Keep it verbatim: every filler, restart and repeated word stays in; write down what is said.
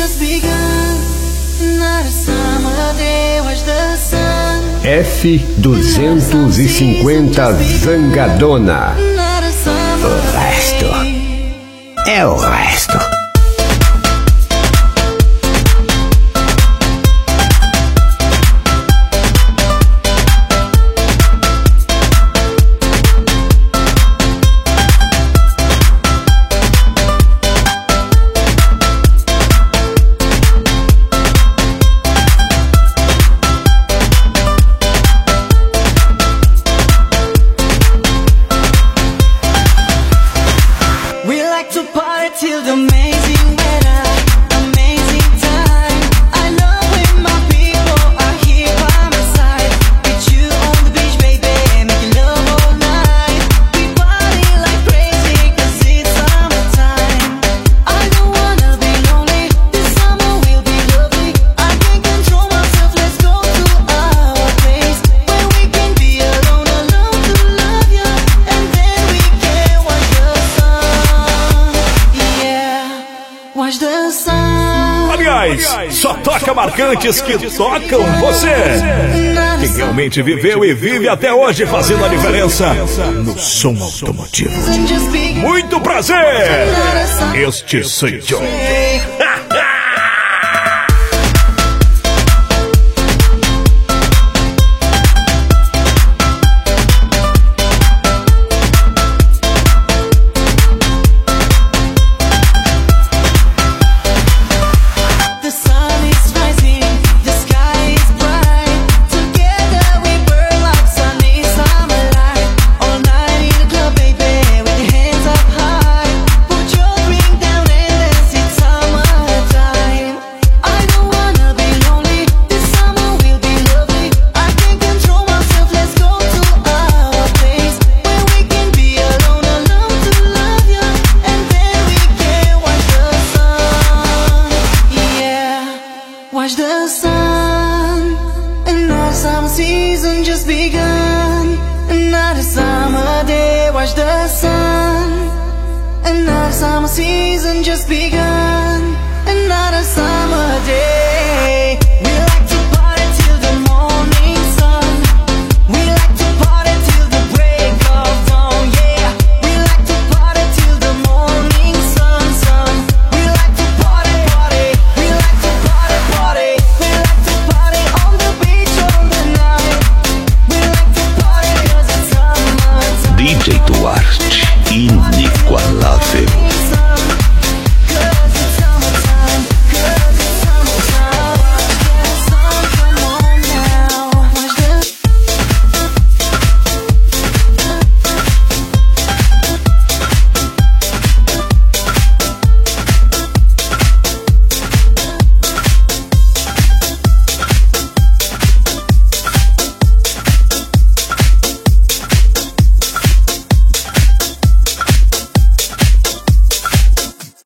F duzentos e cinquenta Zangadona. O resto é o resto. Till the amazing weather, amazing time. I love when my people are here by my side. With you on the beach, baby, making love all night. We party like crazy, cause it's summertime. I don't wanna be lonely, this summer will be lovely. I can't control myself, let's go to our place where we can be alone, alone to love you. And then we can watch the sun. Watch the sun. Aliás, só toca marcantes que tocam você. Quem realmente viveu e vive até hoje fazendo a diferença no som automotivo. Muito prazer! Este sou eu. Watch the sun, another summer season just begun. Another summer day, watch the sun. Another summer season just begun. Another summer day.